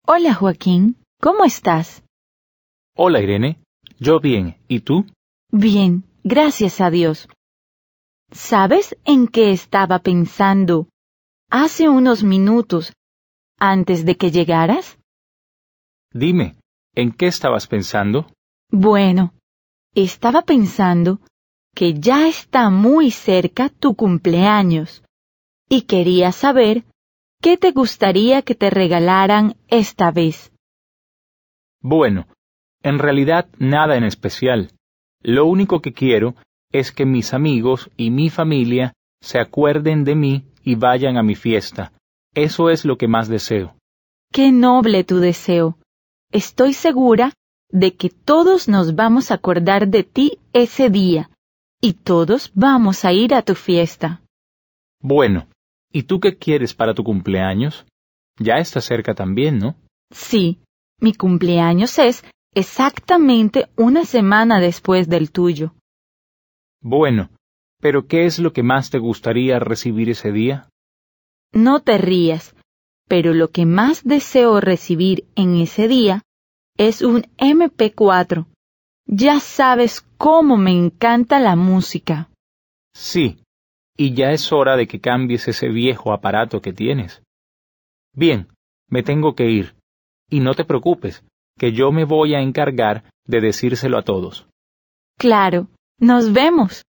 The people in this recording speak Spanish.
Hola Joaquín, ¿cómo estás? Hola Irene, yo bien, ¿y tú? Bien, gracias a Dios. ¿Sabes en qué estaba pensando hace unos minutos antes de que llegaras? Dime, ¿en qué estabas pensando? Bueno, estaba pensando que ya está muy cerca tu cumpleaños y quería saber qué te gustaría que te regalaran esta vez. Bueno, en realidad nada en especial. Lo único que quiero es que mis amigos y mi familia se acuerden de mí y vayan a mi fiesta. Eso es lo que más deseo. Qué noble tu deseo. Estoy segura de que todos nos vamos a acordar de ti ese día y todos vamos a ir a tu fiesta. Bueno, ¿y tú qué quieres para tu cumpleaños? Ya está cerca también, ¿no? Sí, mi cumpleaños es exactamente una semana después del tuyo. Bueno, pero ¿qué es lo que más te gustaría recibir ese día? No te rías, pero lo que más deseo recibir en ese día es un MP4. Ya sabes cómo me encanta la música. Sí, y ya es hora de que cambies ese viejo aparato que tienes. Bien, me tengo que ir. Y no te preocupes, que yo me voy a encargar de decírselo a todos. Claro, nos vemos.